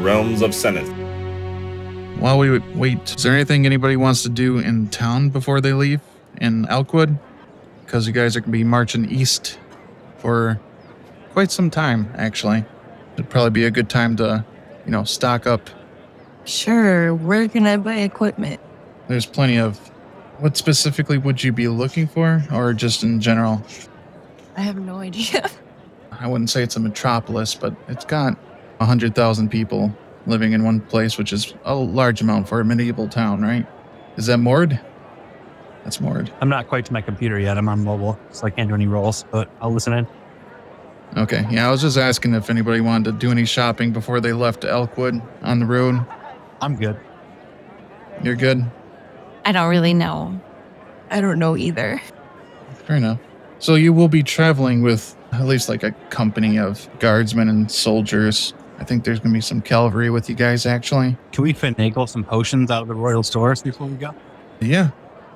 realms of Seneth. While we wait, is there anything anybody wants to do in town before they leave in Elkwood? Because you guys are going to be marching east for quite some time, actually. It'd probably be a good time to, stock up. Sure, where can I buy equipment? There's plenty of... What specifically would you be looking for, or just in general? I have no idea. I wouldn't say it's a metropolis, but it's got 100,000 people living in one place, which is a large amount for a medieval town, right? Is that Mord? That's Mord. I'm not quite to my computer yet. I'm on mobile, so I can't do any rolls, but I'll listen in. Okay, yeah, I was just asking if anybody wanted to do any shopping before they left Elkwood on the road. I'm good. You're good? I don't really know. I don't know either. Fair enough. So you will be traveling with at least like a company of guardsmen and soldiers. I think there's going to be some cavalry with you guys, actually. Can we finagle some potions out of the royal stores before we go? Yeah.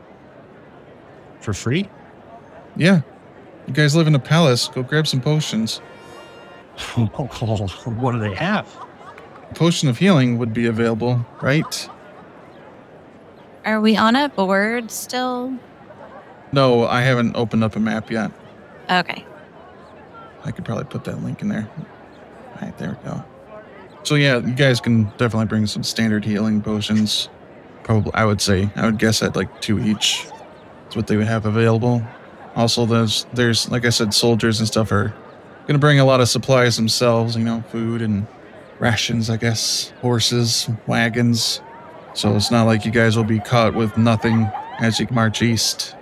For free? Yeah. You guys live in a palace. Go grab some potions. What do they have? A potion of healing would be available, right? Are we on a board still? No, I haven't opened up a map yet. Okay. I could probably put that link in there. All right, there we go. So yeah, you guys can definitely bring some standard healing potions. Probably, I would guess at like 2 each. That's what they would have available. Also, there's like I said, soldiers and stuff are going to bring a lot of supplies themselves, food and rations, I guess, horses, wagons. So it's not like you guys will be caught with nothing as you march east.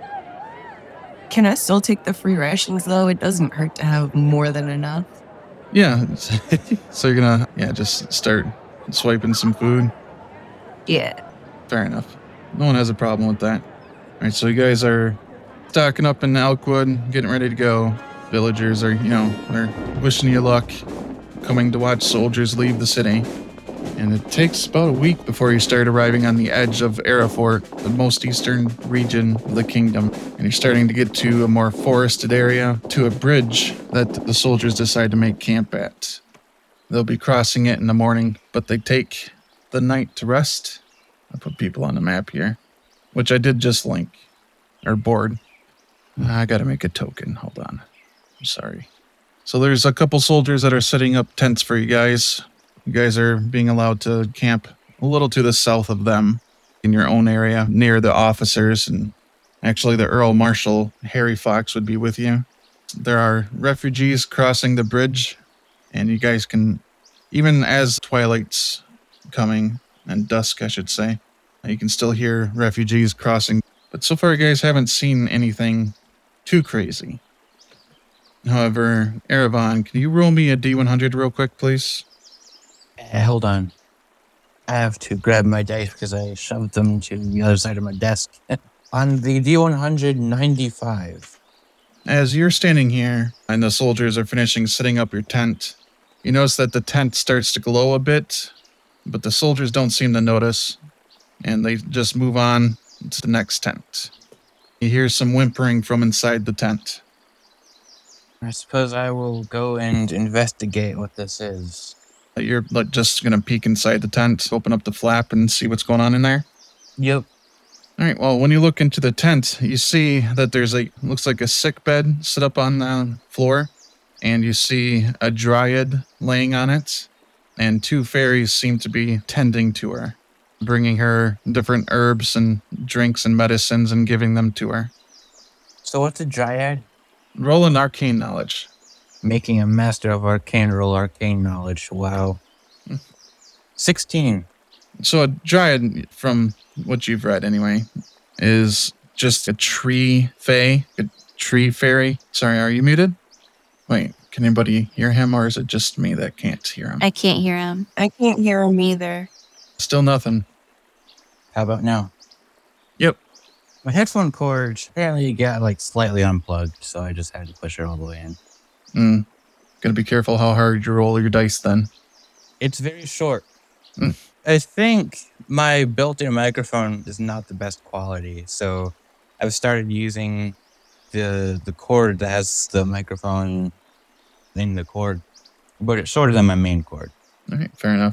Can I still take the free rations, though? It doesn't hurt to have more than enough. Yeah. So you're going to, just start swiping some food? Yeah. Fair enough. No one has a problem with that. All right, so you guys are stocking up in Elkwood, getting ready to go. Villagers are, they're wishing you luck, coming to watch soldiers leave the city. And it takes about a week before you start arriving on the edge of Arafort, the most eastern region of the kingdom. And you're starting to get to a more forested area, to a bridge that the soldiers decide to make camp at. They'll be crossing it in the morning, but they take the night to rest. I'll put people on the map here, which I did just link, or board. I gotta make a token, hold on. I'm sorry. So there's a couple soldiers that are setting up tents for you guys. You guys are being allowed to camp a little to the south of them in your own area near the officers, and actually the Earl Marshal Harry Fox would be with you. There are refugees crossing the bridge, and you guys can, even as twilight's coming, and dusk I should say, you can still hear refugees crossing. But so far you guys haven't seen anything too crazy. However, Erevan, can you roll me a D100 real quick, please? Hold on. I have to grab my dice because I shoved them to the other side of my desk. On the D100, 95. As you're standing here and the soldiers are finishing setting up your tent, you notice that the tent starts to glow a bit, but the soldiers don't seem to notice, and they just move on to the next tent. You hear some whimpering from inside the tent. I suppose I will go and investigate what this is. You're just going to peek inside the tent, open up the flap, and see what's going on in there? Yep. All right, well, when you look into the tent, you see that there's looks like a sick bed set up on the floor, and you see a dryad laying on it, and 2 fairies seem to be tending to her, bringing her different herbs and drinks and medicines and giving them to her. So what's a dryad? Roll an arcane knowledge. Making a master of arcane roll arcane knowledge. Wow. 16. So a dryad, from what you've read anyway, is just a tree fae, a tree fairy. Sorry, are you muted? Wait, can anybody hear him, or is it just me that can't hear him? I can't hear him. I can't hear him either. Still nothing. How about now? Yep. My headphone cord apparently got slightly unplugged, so I just had to push it all the way in. Gotta be careful how hard you roll your dice then. It's very short. I think my built-in microphone is not the best quality, so I've started using the cord that has the microphone in the cord, but it's shorter than my main cord. All right, fair enough.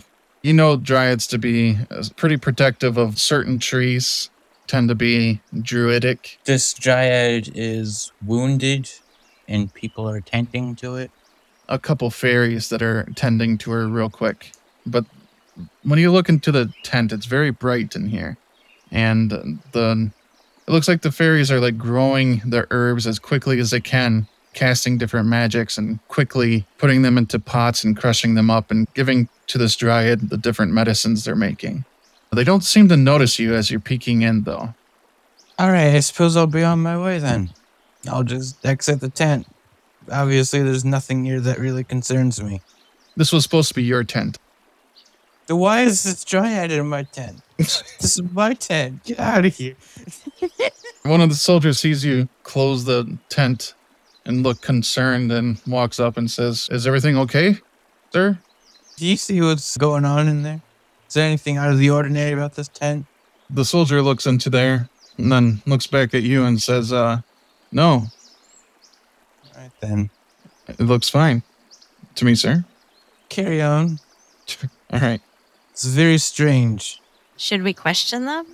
You know dryads to be pretty protective of certain trees, tend to be druidic. This dryad is wounded and people are tending to it. A couple fairies that are tending to her real quick. But when you look into the tent, it's very bright in here. And it looks like the fairies are like growing their herbs as quickly as they can, casting different magics and quickly putting them into pots and crushing them up and giving to this dryad the different medicines they're making. They don't seem to notice you as you're peeking in, though. All right, I suppose I'll be on my way then. I'll just exit the tent. Obviously, there's nothing here that really concerns me. This was supposed to be your tent. So why is this dryad in my tent? This is my tent. Get out of here. One of the soldiers sees you close the tent and look concerned and walks up and says, "Is everything okay, sir?" Do you see what's going on in there? Is there anything out of the ordinary about this tent? The soldier looks into there and then looks back at you and says, "No, All right, then. it looks fine to me, sir." Carry on. All right. It's very strange. Should we question them?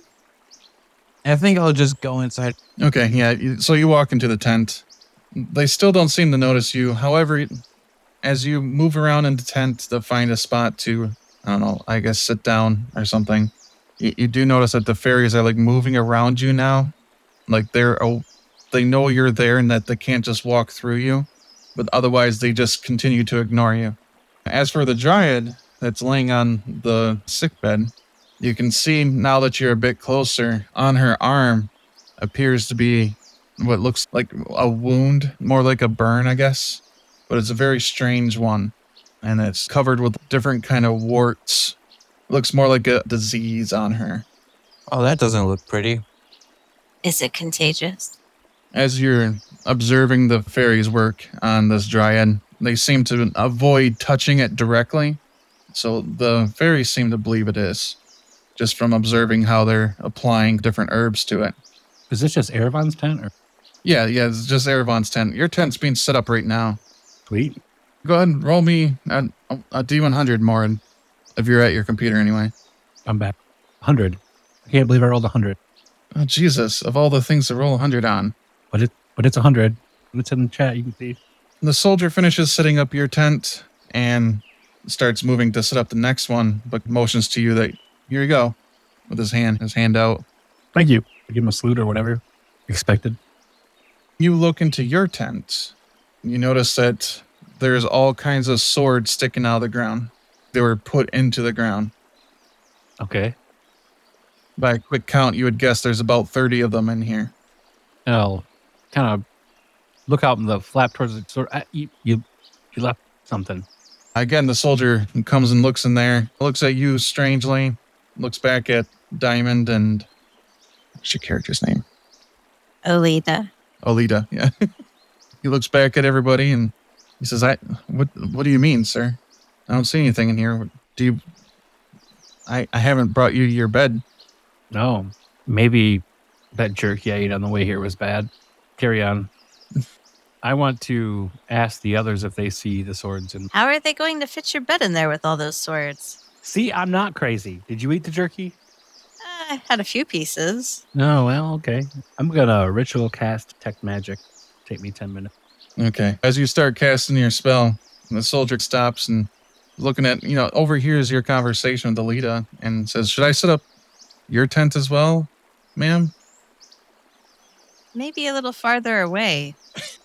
I think I'll just go inside. Okay, yeah. So you walk into the tent. They still don't seem to notice you. However, as you move around in the tent to find a spot to, I don't know, I guess sit down or something, you do notice that the fairies are like moving around you now. Like they know you're there and that they can't just walk through you, but otherwise they just continue to ignore you. As for the dryad that's laying on the sickbed, you can see now that you're a bit closer, on her arm appears to be what looks like a wound, more like a burn, I guess. But it's a very strange one. And it's covered with different kind of warts. Looks more like a disease on her. Oh, that doesn't look pretty. Is it contagious? As you're observing the fairies work on this dryad, they seem to avoid touching it directly. So the fairies seem to believe it is, just from observing how they're applying different herbs to it. Is this just Erevan's tent? Or Yeah, it's just Erevan's tent. Your tent's being set up right now. sweet? Go ahead and roll me a D100, Morin, if you're at your computer anyway. I'm back. 100. I can't believe I rolled 100. Oh, Jesus, of all the things to roll 100 on. But it's 100. It's in the chat. You can see. The soldier finishes setting up your tent and starts moving to set up the next one, but motions to you that, here you go, with his hand out. Thank you. I give him a salute or whatever. Expected. You look into your tent. You notice that there's all kinds of swords sticking out of the ground. They were put into the ground. Okay. By a quick count, you would guess there's about 30 of them in here. I'll kind of look out in the flap towards the sword. You left something. Again, the soldier comes and looks in there, looks at you strangely, looks back at Diamond and... What's your character's name? Olita. Olita, yeah. He looks back at everybody and he says, what do you mean, sir? I don't see anything in here. I haven't brought you to your bed. No. Maybe that jerky I ate on the way here was bad. Carry on. I want to ask the others if they see the swords. And How are they going to fit your bed in there with all those swords? see, I'm not crazy. Did you eat the jerky? I had a few pieces. No, well, okay. I'm gonna ritual cast detect magic. Take me 10 minutes. Okay. As you start casting your spell, the soldier stops and looking at, overhears your conversation with Alita and says, "Should I set up your tent as well, ma'am?" Maybe a little farther away.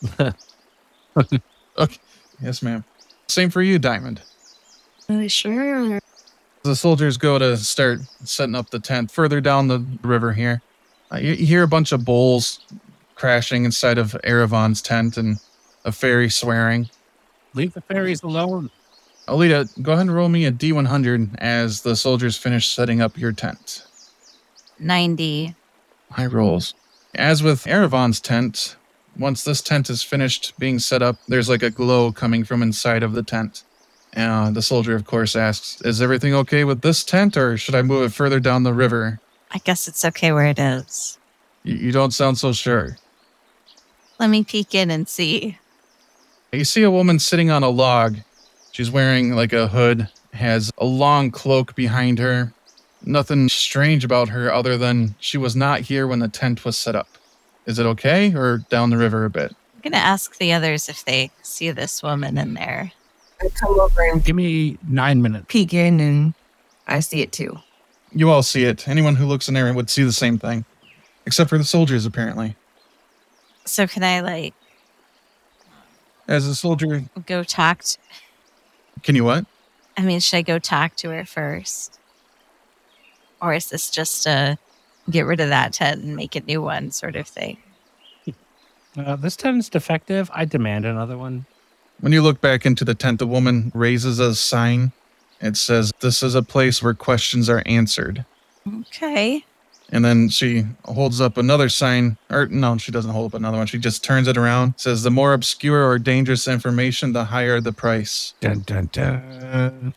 Okay. Yes, ma'am. Same for you, Diamond. Sure. The soldiers go to start setting up the tent further down the river here. You hear a bunch of bulls crashing inside of Erevan's tent and a fairy swearing. Leave the fairies alone. Alita, go ahead and roll me a D100 as the soldiers finish setting up your tent. 90. High rolls. As with Erevan's tent, once this tent is finished being set up, there's like a glow coming from inside of the tent. The soldier, of course, asks, "Is everything okay with this tent, or should I move it further down the river?" I guess it's okay where it is. You don't sound so sure. Let me peek in and see. You see a woman sitting on a log. She's wearing like a hood has a long cloak behind her. Nothing strange about her other than she was not here when the tent was set up. Is it okay or down the river a bit? I'm going to ask the others if they see this woman in there. I come over and Give me 9 minutes. peek in, and I see it too. You all see it. Anyone who looks in there would see the same thing. Except for the soldiers, apparently. So can I, As a soldier, go talk to... can you what? I mean, should I go talk to her first? Or is this just a get rid of that tent and make a new one sort of thing? This tent's defective. I demand another one. When you look back into the tent, the woman raises a sign. It says, "This is a place where questions are answered." Okay. And then she holds up another sign. Or no, she doesn't hold up another one. She just turns it around. Says, "The more obscure or dangerous information, the higher the price." Dun, dun, dun.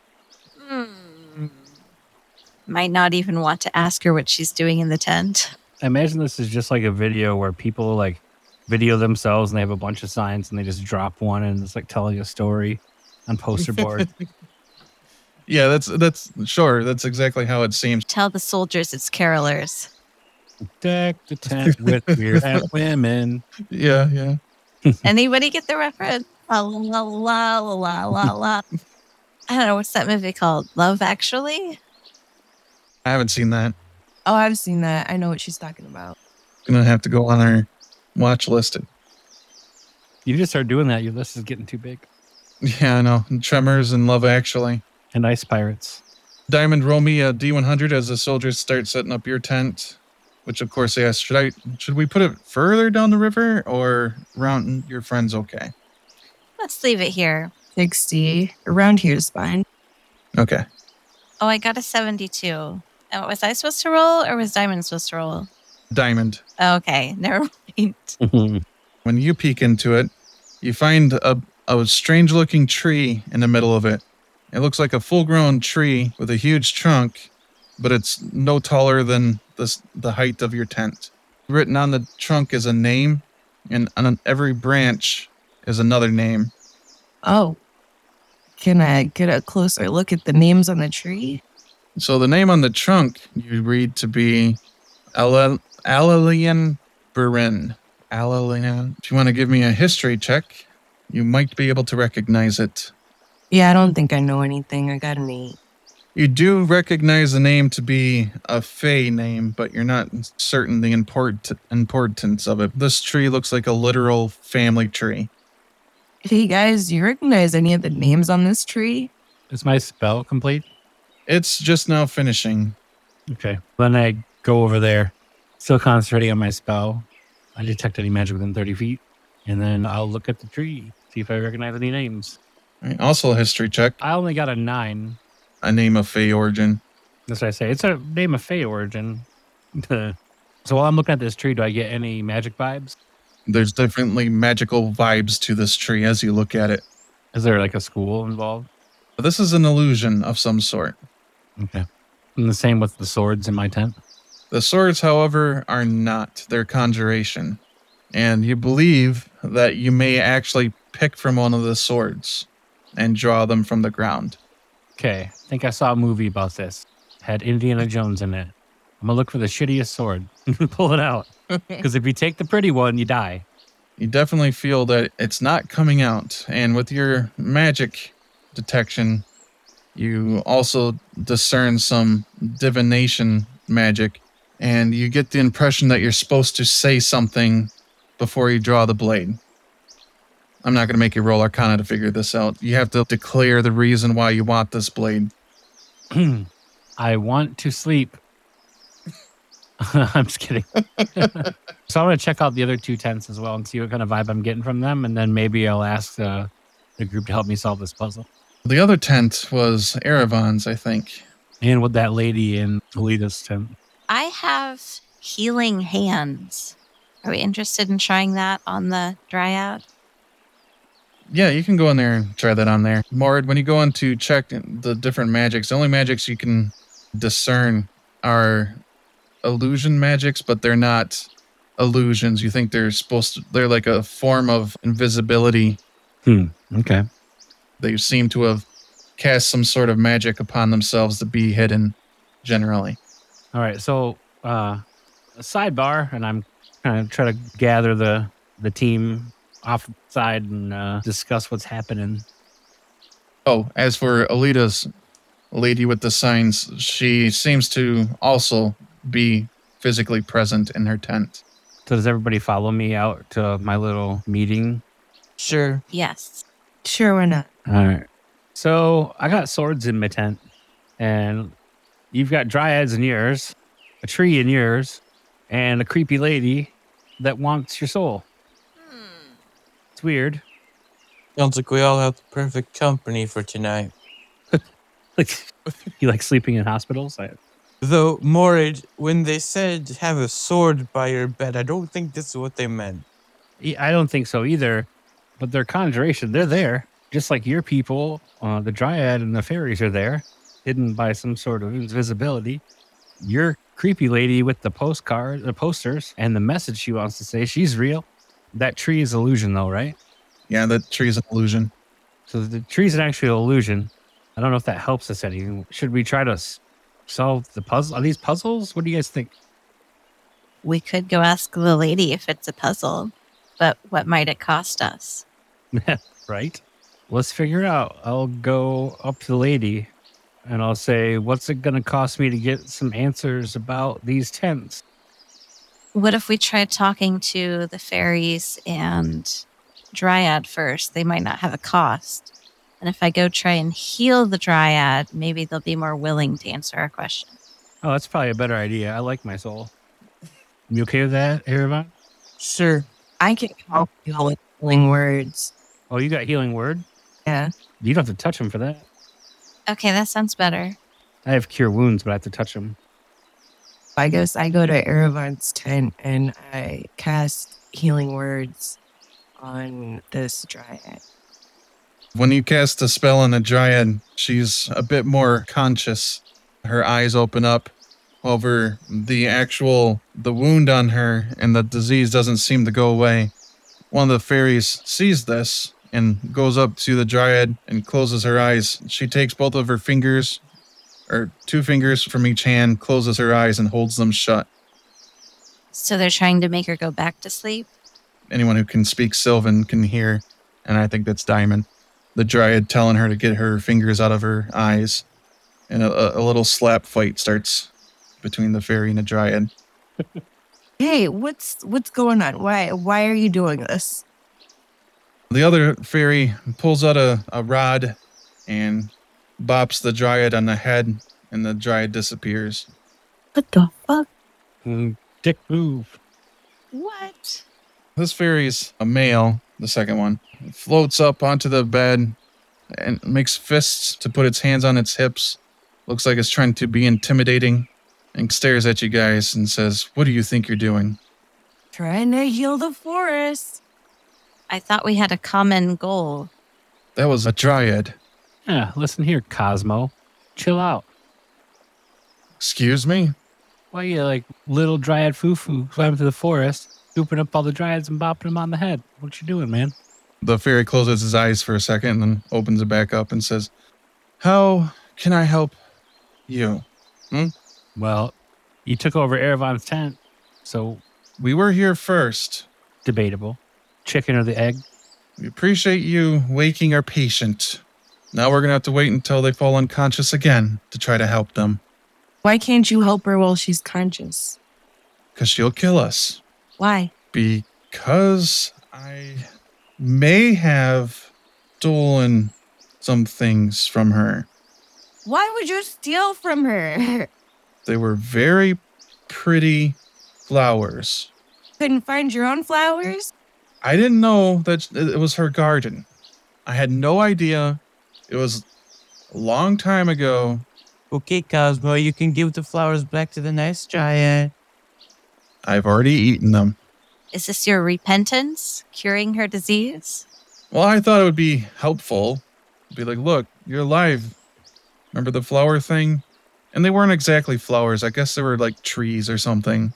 Might not even want to ask her what she's doing in the tent. I imagine this is just like a video where people like video themselves and they have a bunch of signs and they just drop one and it's like telling a story on poster board. Yeah, that's sure. That's exactly how it seems. Tell the soldiers it's carolers. Deck the tent with beer and women. Yeah, yeah. Anybody get the reference? La la la la la la la. I don't know, what's that movie called? Love Actually? I haven't seen that. Oh, I've seen that. I know what she's talking about. Gonna have to go on our watch list. You just start doing that, your list is getting too big. Yeah, I know. Tremors and Love Actually. And Ice Pirates. Diamond, roll me a D100 as the soldiers start setting up your tent. Which, of course, they ask, should we put it further down the river or around your friends okay? Let's leave it here. 60. Around here is fine. Okay. Oh, I got a 72. Oh, was I supposed to roll or was Diamond supposed to roll? Diamond. Okay, never mind. When you peek into it, you find a strange-looking tree in the middle of it. It looks like a full-grown tree with a huge trunk, but it's no taller than the height of your tent. Written on the trunk is a name, and on every branch is another name. Oh. Can I get a closer look at the names on the tree? So the name on the trunk you read to be Alalian Burin. Alalian. If you want to give me a history check, you might be able to recognize it. Yeah, I don't think I know anything. I got an 8. You do recognize the name to be a Fey name, but you're not certain the importance of it. This tree looks like a literal family tree. Hey guys, do you recognize any of the names on this tree? Is my spell complete? It's just now finishing. Okay. Then I go over there, still concentrating on my spell. I detect any magic within 30 feet. And then I'll look at the tree, see if I recognize any names. All right, also a history check. I only got a 9. A name of Fey origin. That's what I say. It's a name of Fey origin. So while I'm looking at this tree, do I get any magic vibes? There's definitely magical vibes to this tree as you look at it. Is there like a school involved? This is an illusion of some sort. Okay. And the same with the swords in my tent? The swords, however, are not. They're conjuration. And you believe that you may actually pick from one of the swords and draw them from the ground. Okay. I think I saw a movie about this. Had Indiana Jones in it. I'm going to look for the shittiest sword and pull it out. Because if you take the pretty one, you die. You definitely feel that it's not coming out. And with your magic detection, you also discern some divination magic. And you get the impression that you're supposed to say something before you draw the blade. I'm not going to make you roll Arcana to figure this out. You have to declare the reason why you want this blade. I want to sleep. I'm just kidding. So I'm going to check out the other 2 tents as well and see what kind of vibe I'm getting from them. And then maybe I'll ask the group to help me solve this puzzle. The other tent was Erevan's, I think. And with that lady in Alita's tent. I have healing hands. Are we interested in trying that on the dryad? Yeah, you can go in there and try that on there. Mord, when you go in to check the different magics, the only magics you can discern are illusion magics, but they're not illusions. You think they're like a form of invisibility Okay. they seem to have cast some sort of magic upon themselves to be hidden generally. All right, so a sidebar, and I'm kind of trying to gather the team offside and discuss what's happening. Oh, as for Alita's lady with the signs, she seems to also be physically present in her tent. So does everybody follow me out to my little meeting? Sure. Yes. Sure, why not? All right. So I got swords in my tent, and you've got dryads in yours, a tree in yours, and a creepy lady that wants your soul. It's weird. Sounds like we all have the perfect company for tonight. Like you like sleeping in hospitals? Though, Morid, when they said have a sword by your bed, I don't think this is what they meant. I don't think so either. But their conjuration, they're there, just like your people. The dryad and the fairies are there, hidden by some sort of invisibility. Your creepy lady with the posters, and the message she wants to say, she's real. That tree is illusion, though, right? Yeah, that tree's an illusion. So the tree's an actual illusion. I don't know if that helps us any. Should we try to solve the puzzle? Are these puzzles? What do you guys think? We could go ask the lady if it's a puzzle, but what might it cost us? Right? Let's figure it out. I'll go up to the lady and I'll say, what's it going to cost me to get some answers about these tents? What if we tried talking to the fairies and dryad first? They might not have a cost. And if I go try and heal the dryad, maybe they'll be more willing to answer our question. Oh, that's probably a better idea. I like my soul. You okay with that, Erevan? Sure. I can help you with healing words. Oh, you got healing word? Yeah. You don't have to touch him for that. Okay, that sounds better. I have cure wounds, but I have to touch him. I guess I go to Erevan's tent and I cast healing words on this dryad. When you cast a spell on the dryad, she's a bit more conscious. Her eyes open up. However, the wound on her and the disease doesn't seem to go away. One of the fairies sees this and goes up to the dryad and closes her eyes. She takes both of her fingers, or 2 fingers from each hand, closes her eyes and holds them shut. So they're trying to make her go back to sleep? Anyone who can speak Sylvan can hear, and I think that's Diamond. The dryad telling her to get her fingers out of her eyes, and a little slap fight starts between the fairy and the dryad. Hey, what's going on? Why are you doing this? The other fairy pulls out a rod and bops the dryad on the head, and the dryad disappears. What the fuck? Dick move. What? This fairy's a male, the second one. It floats up onto the bed and makes fists to put its hands on its hips. Looks like it's trying to be intimidating, and stares at you guys and says, "What do you think you're doing?" Trying to heal the forest. I thought we had a common goal. That was a dryad. Yeah, listen here, Cosmo. Chill out. Excuse me? Why you like little dryad foo-foo climbing through the forest, scooping up all the dryads and bopping them on the head? What you doing, man? The fairy closes his eyes for a second and then opens it back up and says, "How can I help you?" Well, you took over Erevan's tent, so We were here first. debatable. Chicken or the egg? We appreciate you waking our patient. Now we're going to have to wait until they fall unconscious again to try to help them, Why can't you help her while she's conscious? because she'll kill us. Why? Because I may have stolen some things from her. Why would you steal from her? They were very pretty flowers. Couldn't find your own flowers? I didn't know that it was her garden. I had no idea. It was a long time ago. Okay, Cosmo, you can give the flowers back to the nice dryad. I've already eaten them. Is this your repentance? Curing her disease? Well, I thought it would be helpful. Be like, look, you're alive. Remember the flower thing? And they weren't exactly flowers. I guess they were like trees or something.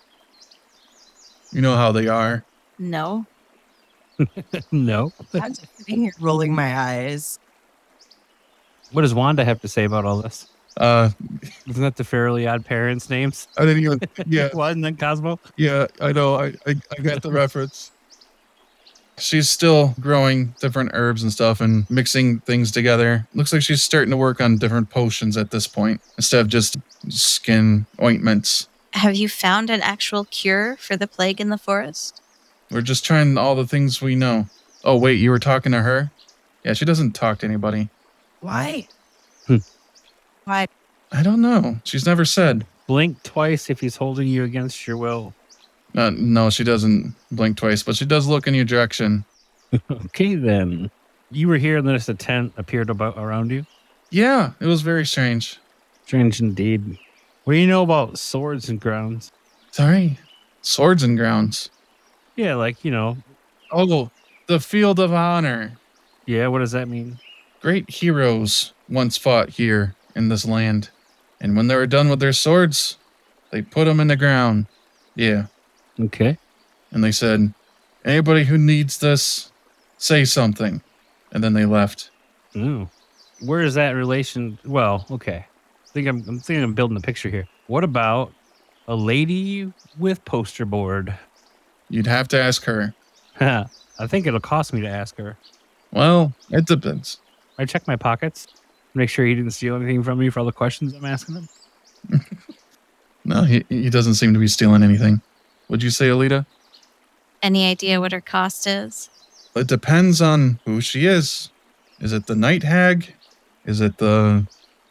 You know how they are. No. No. I'm just sitting here rolling my eyes. What does Wanda have to say about all this? Isn't that the Fairly Odd Parents' names? I didn't even. Yeah, What, and then Cosmo? yeah, I know. I got the reference. She's still growing different herbs and stuff and mixing things together. Looks like she's starting to work on different potions at this point instead of just skin ointments. Have you found an actual cure for the plague in the forest? We're just trying all the things we know. Oh, wait, you were talking to her? Yeah, she doesn't talk to anybody. Why? Hmm. Why? I don't know. She's never said. Blink twice if he's holding you against your will. No, she doesn't blink twice, but she does look in your direction. Okay, then. You were here and then just a tent appeared around you? Yeah, it was very strange. Strange indeed. What do you know about swords and grounds? Sorry. Swords and grounds. Yeah, like, Oh, the Field of Honor. yeah, what does that mean? Great heroes once fought here in this land. And when they were done with their swords, they put them in the ground. Yeah. Okay. And they said, anybody who needs this, say something. And then they left. Ooh. Where is that relation? Well, okay. I'm thinking I'm building a picture here. What about a lady with poster board? You'd have to ask her. I think it'll cost me to ask her. Well, it depends. I check my pockets, make sure he didn't steal anything from me for all the questions I'm asking him. No, he doesn't seem to be stealing anything. Would you say, Alita? Any idea what her cost is? It depends on who she is. Is it the night hag? Is it the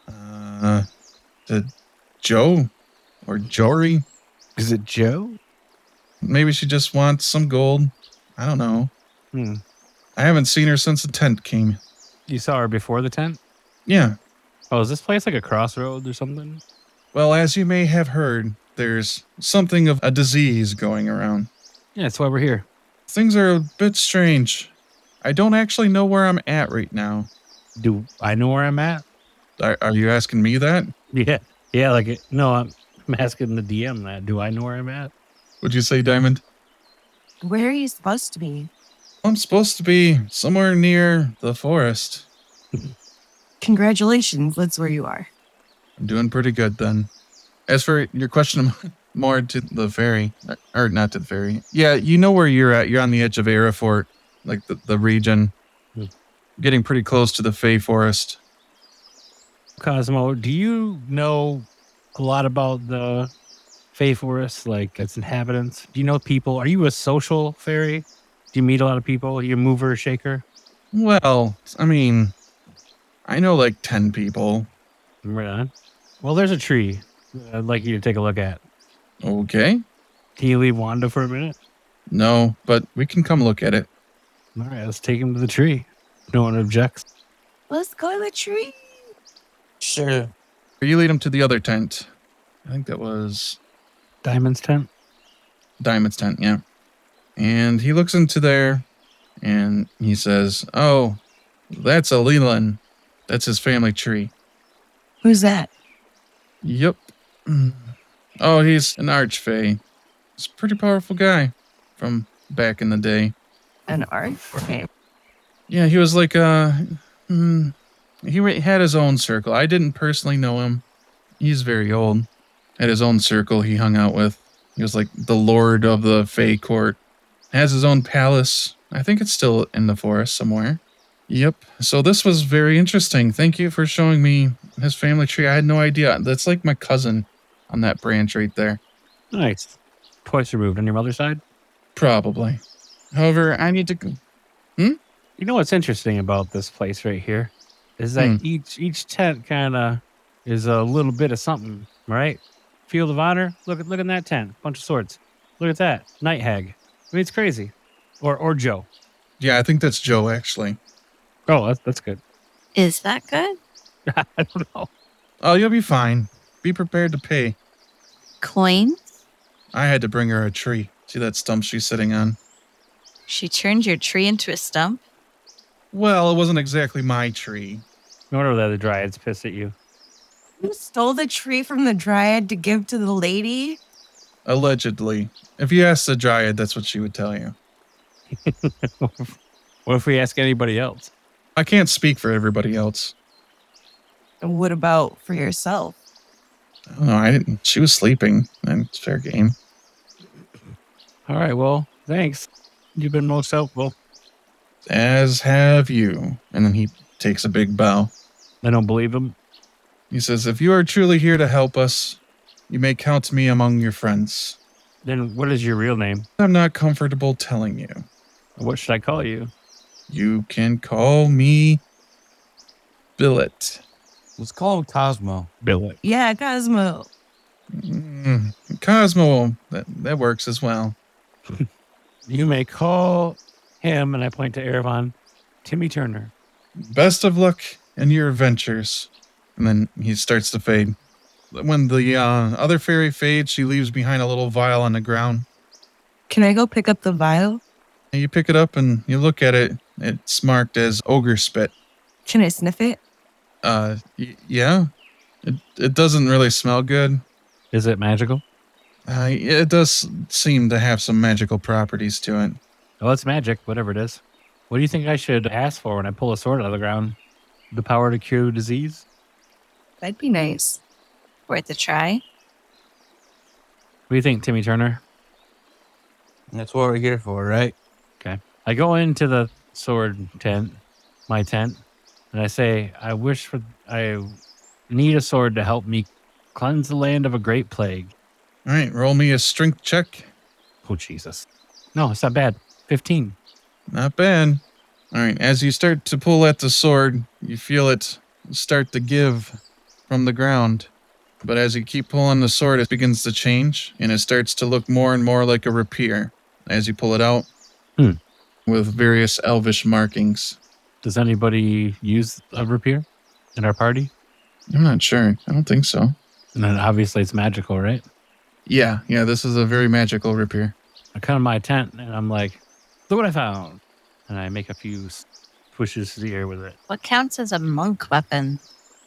Joe or Jory? Is it Joe? Maybe she just wants some gold. I don't know. I haven't seen her since the tent came. You saw her before the tent? Yeah. Oh, is this place like a crossroads or something? Well, as you may have heard, there's something of a disease going around. Yeah, that's why we're here. Things are a bit strange. I don't actually know where I'm at right now. Do I know where I'm at? Are you asking me that? Yeah. Yeah, no, I'm asking the DM that. Do I know where I'm at? Would you say, Diamond? Where are you supposed to be? I'm supposed to be somewhere near the forest. Congratulations, that's where you are. I'm doing pretty good then. As for your question more to the ferry, or not to the ferry. Yeah, you know where you're at. You're on the edge of Arafort, like the region. Getting pretty close to the Fey Forest. Cosmo, do you know a lot about the Fey Forest, like its inhabitants? Do you know people? Are you a social fairy? Do you meet a lot of people? Are you a mover or shaker? Well, I mean, I know like 10 people. Right on. Well, there's a tree I'd like you to take a look at. Okay. Can you leave Wanda for a minute? No, but we can come look at it. All right, let's take him to the tree. No one objects. Let's go to the tree. Sure. You lead him to the other tent. I think that was Diamond's tent. Diamond's tent, yeah. And he looks into there and he says, oh, that's a Leland. That's his family tree. Who's that? Yep. Oh, he's an archfey. He's a pretty powerful guy from back in the day. An art frame. Yeah, he was like, he had his own circle. I didn't personally know him. He's very old. Had his own circle he hung out with. He was like the lord of the Fey court. Has his own palace. I think it's still in the forest somewhere. Yep. So this was very interesting. Thank you for showing me his family tree. I had no idea. That's like my cousin on that branch right there. Nice. Twice removed on your mother's side? Probably. However, I need to go. You know what's interesting about this place right here is that each tent kind of is a little bit of something, right? Field of Honor. Look at that tent. Bunch of swords. Look at that. Night Hag. I mean, it's crazy. Or Joe. Yeah, I think that's Joe, actually. Oh, that's good. Is that good? I don't know. Oh, you'll be fine. Be prepared to pay. Coins? I had to bring her a tree. See that stump she's sitting on? She turned your tree into a stump? Well, it wasn't exactly my tree. No wonder that the Dryads pissed at you. You stole the tree from the dryad to give to the lady? Allegedly. If you ask the Dryad, that's what she would tell you. What if we ask anybody else? I can't speak for everybody else. And what about for yourself? I don't know. I didn't. She was sleeping. And it's fair game. All right, well, thanks. You've been most helpful. As have you. And then he takes a big bow. I don't believe him. He says, if you are truly here to help us, you may count me among your friends. Then what is your real name? I'm not comfortable telling you. What should I call you? You can call me Billet. Let's call him Cosmo. Billet. Yeah, Cosmo. Cosmo, that works as well. You may call him, and I point to Erevan, Timmy Turner. Best of luck in your adventures. And then he starts to fade. When the other fairy fades, she leaves behind a little vial on the ground. Can I go pick up the vial? And you pick it up and you look at it. It's marked as ogre spit. Can I sniff it? Yeah. It doesn't really smell good. Is it magical? It does seem to have some magical properties to it. Well, it's magic, whatever it is. What do you think I should ask for when I pull a sword out of the ground? The power to cure disease? That'd be nice. Worth a try. What do you think, Timmy Turner? That's what we're here for, right? Okay. I go into the sword tent, my tent, and I say, I need a sword to help me cleanse the land of a great plague. All right, roll me a strength check. Oh, Jesus. No, it's not bad. 15. Not bad. All right, as you start to pull at the sword, you feel it start to give from the ground. But as you keep pulling the sword, it begins to change, and it starts to look more and more like a rapier as you pull it out with various elvish markings. Does anybody use a rapier in our party? I'm not sure. I don't think so. And then obviously it's magical, right? Yeah, this is a very magical rapier. I come to my tent and I'm like, look what I found. And I make a few pushes to the air with it. What counts as a monk weapon?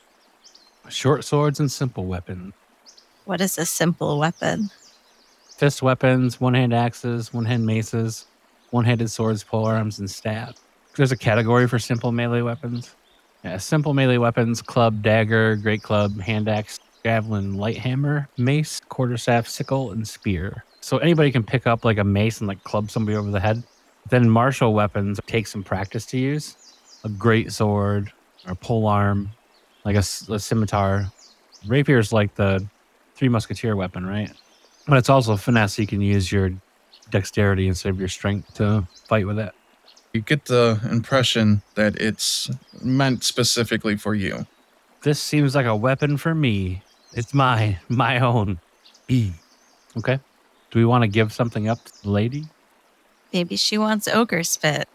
Short swords and simple weapons. What is a simple weapon? Fist weapons, one-hand axes, one-hand maces, one-handed swords, polearms, and staff. There's a category for simple melee weapons. Yeah, simple melee weapons, club, dagger, great club, hand axe, javelin, light hammer, mace, quarterstaff, sickle, and spear. So anybody can pick up like a mace and like club somebody over the head. Then martial weapons take some practice to use. A great sword or polearm, like a scimitar. Rapier is like the Three Musketeer weapon, right? But it's also finesse. You can use your dexterity instead of your strength to fight with it. You get the impression that it's meant specifically for you. This seems like a weapon for me. It's my own. Okay. Do we want to give something up to the lady? Maybe she wants ogre spit.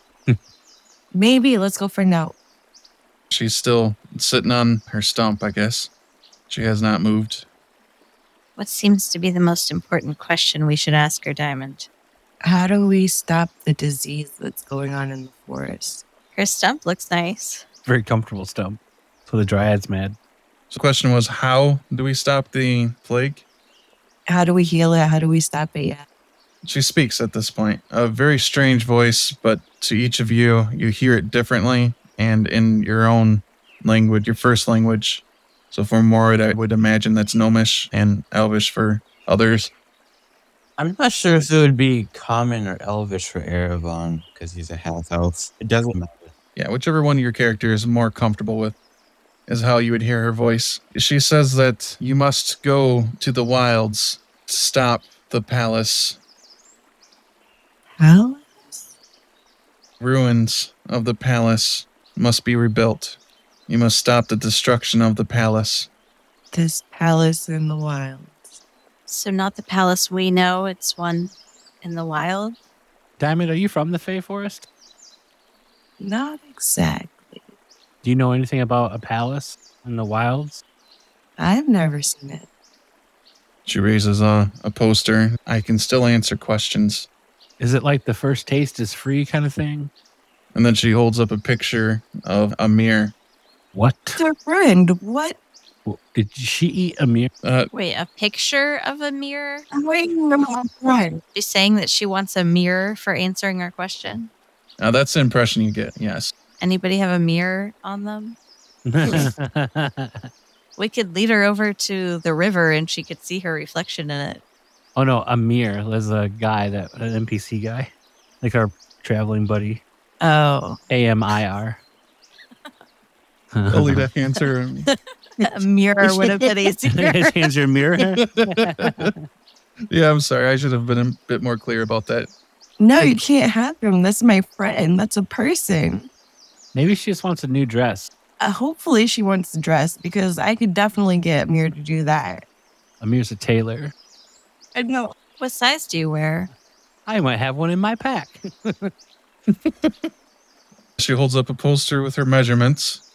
Maybe. Let's go for no. She's still sitting on her stump, I guess. She has not moved. What seems to be the most important question we should ask her, Diamond? How do we stop the disease that's going on in the forest? Her stump looks nice. Very comfortable stump. So the dryad's mad. So the question was, how do we stop the plague? How do we heal it? How do we stop it? Yeah. She speaks at this point. A very strange voice, but to each of you, you hear it differently and in your own language, your first language. So for Morid, I would imagine that's Gnomish and Elvish for others. I'm not sure if it would be common or elvish for Erevan because he's a half elf. It doesn't matter. Yeah, whichever one your character is more comfortable with is how you would hear her voice. She says that you must go to the wilds to stop the palace. Palace? Ruins of the palace must be rebuilt. You must stop the destruction of the palace. This palace in the wilds. So not the palace we know, it's one in the wild. Diamond, are you from the Fey Forest? Not exactly. Do you know anything about a palace in the wilds? I've never seen it. She raises a poster. I can still answer questions. Is it like the first taste is free kind of thing? And then she holds up a picture of a mirror. What? It's our friend. What? Did she eat a mirror? Wait, a picture of a mirror? I'm waiting for my friend. She's saying that she wants a mirror for answering our question. That's the impression you get, yes. Anybody have a mirror on them? We could lead her over to the river and she could see her reflection in it. Oh no, Amir. There's a guy an NPC guy, like our traveling buddy. Oh, AMIR. I'll leave that answer. A mirror would have been easier. His hands are mirror. Yeah, I'm sorry. I should have been a bit more clear about that. no, you can't have him. That's my friend. That's a person. Maybe she just wants a new dress. Hopefully she wants to dress because I could definitely get Amir to do that. Amir's a tailor. I know. What size do you wear? I might have one in my pack. She holds up a poster with her measurements.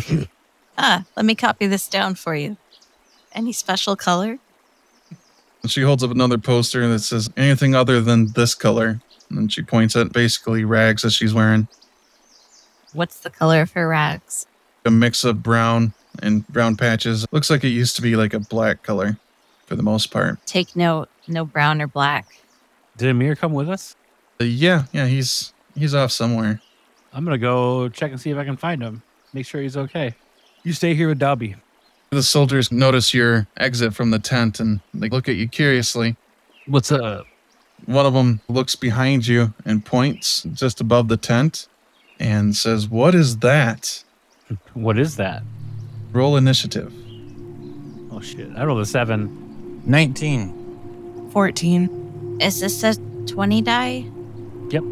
Let me copy this down for you. Any special color? She holds up another poster that says anything other than this color. And then she points at basically rags that she's wearing. What's the color of her rags? A mix of brown and brown patches. Looks like it used to be like a black color for the most part. Take note, no brown or black. Did Amir come with us? Yeah, he's off somewhere. I'm going to go check and see if I can find him. Make sure he's okay. You stay here with Dobby. The soldiers notice your exit from the tent and they look at you curiously. What's up? One of them looks behind you and points just above the tent and says, "What is that?" What is that? Roll initiative. Oh, shit. I rolled a 7. 19. 14. Is this a 20 die? Yep.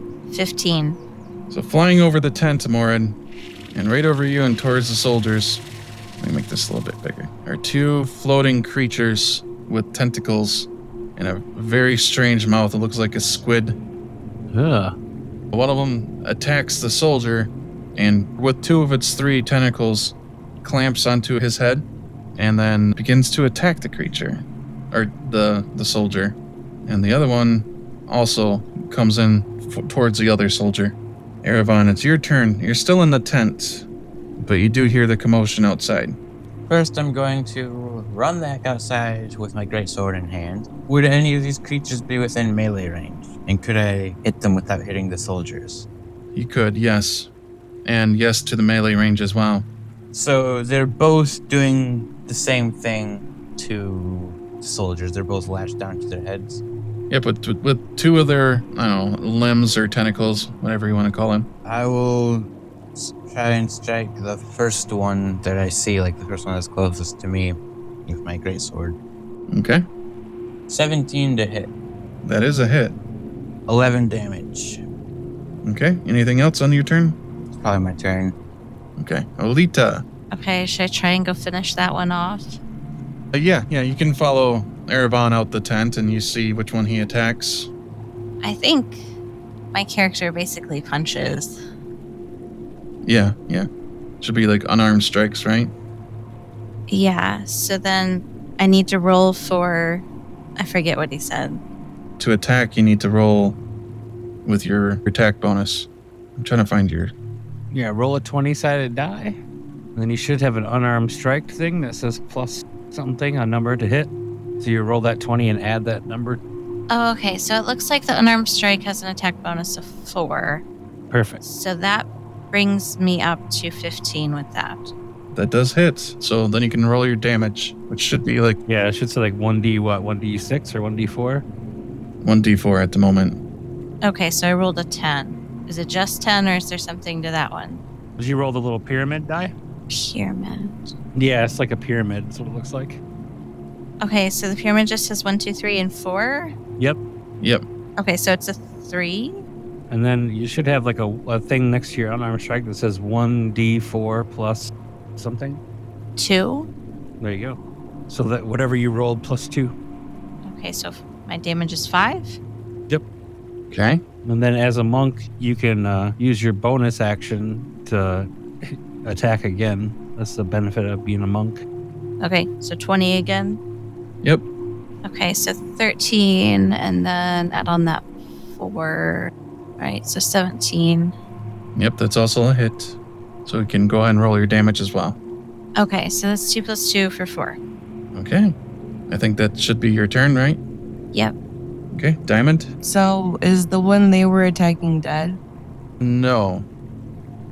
15. So flying over the tent, Morin, and right over you and towards the soldiers, let me make this a little bit bigger, are two floating creatures with tentacles and a very strange mouth. It looks like a squid. Ugh. One of them attacks the soldier and with two of its three tentacles clamps onto his head and then begins to attack the creature, or the soldier. And the other one also comes in towards the other soldier. Erevan, it's your turn. You're still in the tent, but you do hear the commotion outside. First, I'm going to run back outside with my greatsword in hand. Would any of these creatures be within melee range? And could I hit them without hitting the soldiers? You could, yes. And yes to the melee range as well. So they're both doing the same thing to the soldiers. They're both lashed down to their heads. Yeah, but with two of their, I don't know, limbs or tentacles, whatever you want to call them. I will try and strike the first one that I see, like the first one that's closest to me, with my greatsword. Okay, 17 to hit. that is a hit. 11 damage. Okay, anything else on your turn? It's probably my turn. Okay, Olita. Okay, should I try and go finish that one off? Yeah, you can follow Erevan out the tent and you see which one he attacks. I think my character basically punches. Yeah. Should be like unarmed strikes, right? Yeah, so then I need to roll for, I forget what he said. To attack, you need to roll with your attack bonus. I'm trying to find your... Yeah, roll a 20-sided die. And then you should have an unarmed strike thing that says plus something, a number to hit. So you roll that 20 and add that number. Oh, okay, so it looks like the unarmed strike has an attack bonus of 4. Perfect. So that brings me up to 15 with that. That does hit. So then you can roll your damage, which should be like Yeah, it should say like 1D what? 1D6 or 1D4? 1d4 at the moment. Okay, so I rolled a 10. Is it just 10 or is there something to that one? Did you roll the little pyramid die? Pyramid. Yeah, it's like a pyramid. That's what it looks like. Okay, so the pyramid just has 1, 2, 3, and 4? Yep. Yep. Okay, so it's a 3? And then you should have like a thing next to your unarmed strike that says 1D4 plus something. 2? There you go. So that whatever you rolled plus 2. Okay, so my damage is 5? Okay. And then as a monk, you can use your bonus action to attack again. That's the benefit of being a monk. Okay, so 20 again? Yep. Okay, so 13, and then add on that 4. Right, so 17. Yep, that's also a hit. So you can go ahead and roll your damage as well. Okay, so that's 2 plus 2 for 4. Okay. I think that should be your turn, right? Yep. Okay. Diamond? So is the one they were attacking dead? No.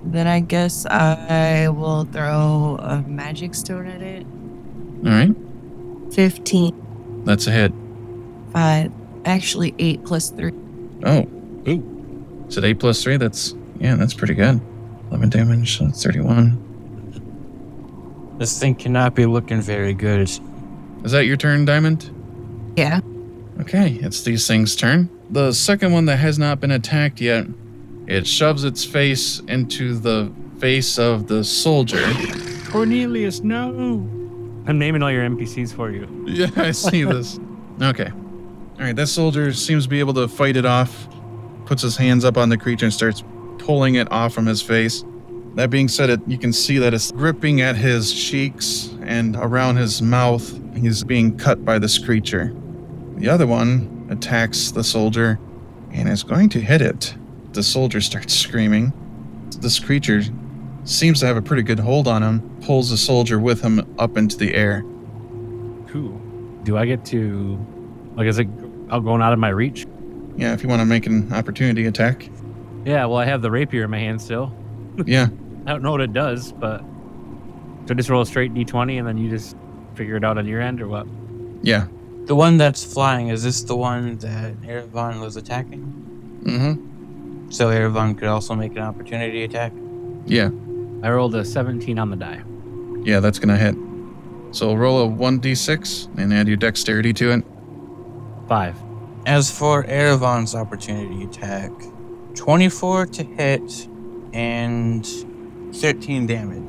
Then I guess I will throw a magic stone at it. All right. 15, That's a hit. 5, actually 8 plus 3. Oh. Ooh. Is it 8 plus 3? That's pretty good. 11 damage, so that's 31. This thing cannot be looking very good. Is that your turn, Diamond? Yeah. Okay, it's these things' turn. The second one that has not been attacked yet, it shoves its face into the face of the soldier. Cornelius, no. I'm naming all your NPCs for you. Yeah, I see this. Okay. All right, that soldier seems to be able to fight it off, puts his hands up on the creature and starts pulling it off from his face. That being said, you can see that it's gripping at his cheeks and around his mouth. He's being cut by this creature. The other one attacks the soldier and is going to hit it. The soldier starts screaming. This creature seems to have a pretty good hold on him, pulls the soldier with him up into the air. Cool. Do I get to, like, is it going out of my reach? Yeah, if you want to make an opportunity attack. Yeah, well, I have the rapier in my hand still. Yeah, I don't know what it does, but so just roll a straight d20 and then you just figure it out on your end, or what? yeah. The one that's flying, is this the one that Erevan was attacking? Mm-hmm. So Erevan could also make an opportunity attack? Yeah, I rolled a 17 on the die. yeah, that's going to hit. So roll a 1d6 and add your dexterity to it. 5. As for Erevan's opportunity attack, 24 to hit and 13 damage.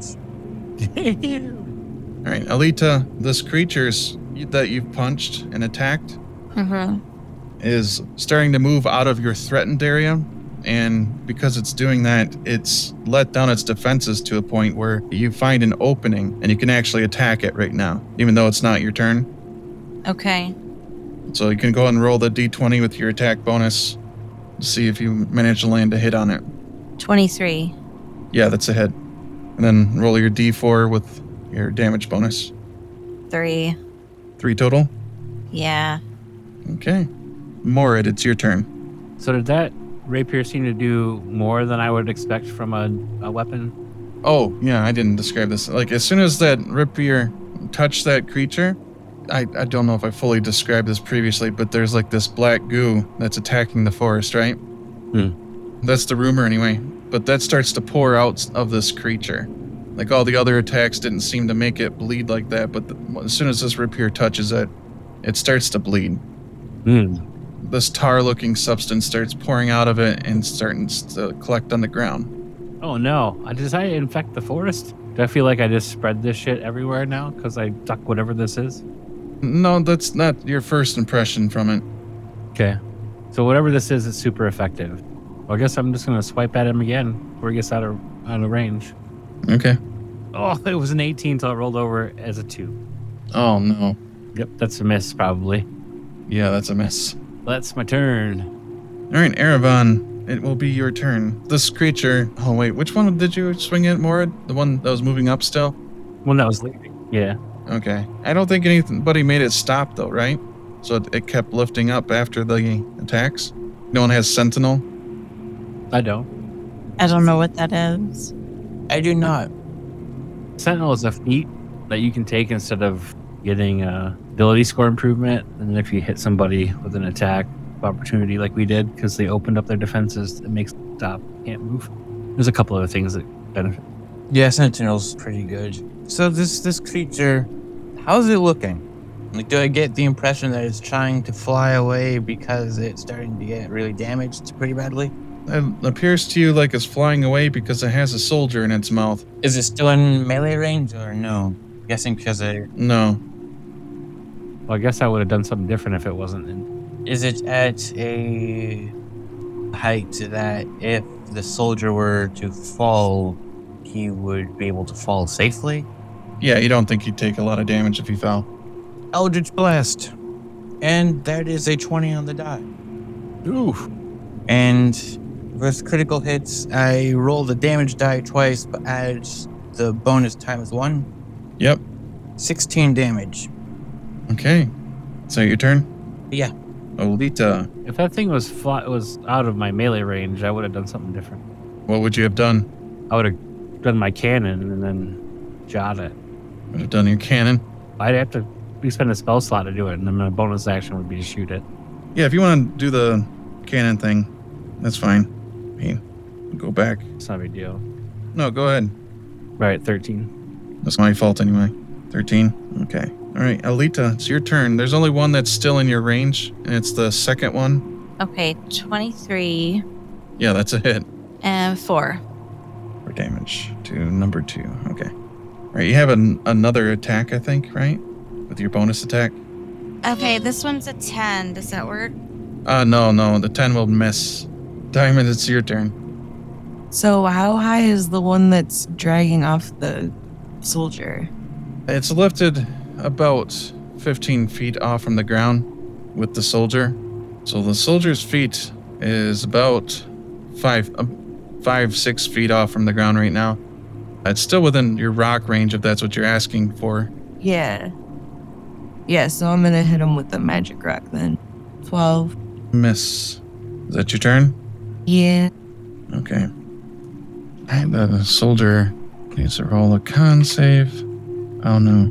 All right, Alita, this creature's that you've punched and attacked Mm-hmm. is starting to move out of your threatened area. And because it's doing that, it's let down its defenses to a point where you find an opening and you can actually attack it right now, even though it's not your turn. Okay. So you can go and roll the d20 with your attack bonus to see if you manage to land a hit on it. 23. Yeah, that's a hit. And then roll your d4 with your damage bonus. 3. 3 total. Yeah. Okay. Morid, it's your turn. So did that rapier seem to do more than I would expect from a weapon? Oh, yeah, I didn't describe this. Like, as soon as that rapier touched that creature, I don't know if I fully described this previously, but there's like this black goo that's attacking the forest, right? That's the rumor anyway. But that starts to pour out of this creature. Like, all the other attacks didn't seem to make it bleed like that, but as soon as this rapier touches it, it starts to bleed. This tar-looking substance starts pouring out of it and starting to collect on the ground. Oh no. Did I infect the forest? Do I feel like I just spread this shit everywhere now because I duck whatever this is? No, that's not your first impression from it. Okay. So whatever this is super effective. Well, I guess I'm just going to swipe at him again before he gets out of range. Okay. Oh, it was an 18, so it rolled over as a 2. Oh, no. Yep, that's a miss probably. Yeah, that's a miss. That's my turn. All right, Erevan, it will be your turn. This creature... Oh, wait, which one did you swing at, Morid? The one that was moving up still? One that was leaving. Yeah. Okay. I don't think anybody made it stop, though, right? So it kept lifting up after the attacks? No one has Sentinel? I don't. I don't know what that is. I do not. Sentinel is a feat that you can take instead of getting ability score improvement. And then if you hit somebody with an attack opportunity like we did, because they opened up their defenses, it makes them stop, can't move. There's a couple other things that benefit. Yeah, Sentinel's pretty good. So this creature, how's it looking? Like, do I get the impression that it's trying to fly away because it's starting to get really damaged pretty badly? It appears to you like it's flying away because it has a soldier in its mouth. Is it still in melee range or no? I'm guessing because No. Well, I guess I would have done something different if it wasn't in. is it at a height that if the soldier were to fall, he would be able to fall safely? Yeah, you don't think he'd take a lot of damage if he fell. Eldritch Blast. And that is a 20 on the die. Ooh. And with critical hits, I roll the damage die twice, but add the bonus times 1. Yep. 16 damage. Okay. Is that your turn? Yeah. Olita, If that thing was out of my melee range, I would have done something different. what would you have done? I would have done my cannon and then shot it. Would have done your cannon. I'd have to spend a spell slot to do it, and then my bonus action would be to shoot it. Yeah, if you want to do the cannon thing, that's fine. Hey, go back. It's not a big deal. No, go ahead. Right, 13. That's my fault anyway. 13. Okay. All right, Alita, it's your turn. There's only one that's still in your range, and it's the second one. Okay, 23 Yeah, that's a hit and 4. for damage to number 2. Okay. All right, you have another attack, I think, right? With your bonus attack? Okay, this one's a 10. Does that work? No, the 10 will miss. Diamond, it's your turn. So how high is the one that's dragging off the soldier? It's lifted about 15 feet off from the ground with the soldier. So the soldier's feet is about 5-6 feet off from the ground right now. It's still within your rock range if that's what you're asking for. Yeah. Yeah, so I'm gonna hit him with the magic rock then. 12. Miss. Is that your turn? Yeah. Okay. Alright, the soldier needs to roll a con save. Oh no.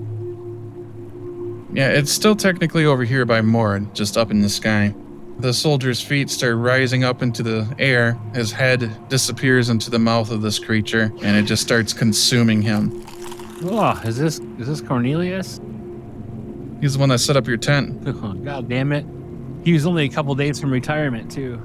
Yeah, it's still technically over here by Mord, just up in the sky. The soldier's feet start rising up into the air. His head disappears into the mouth of this creature, and it just starts consuming him. Oh, is this Cornelius? He's the one that set up your tent. Oh, God damn it. He was only a couple days from retirement, too.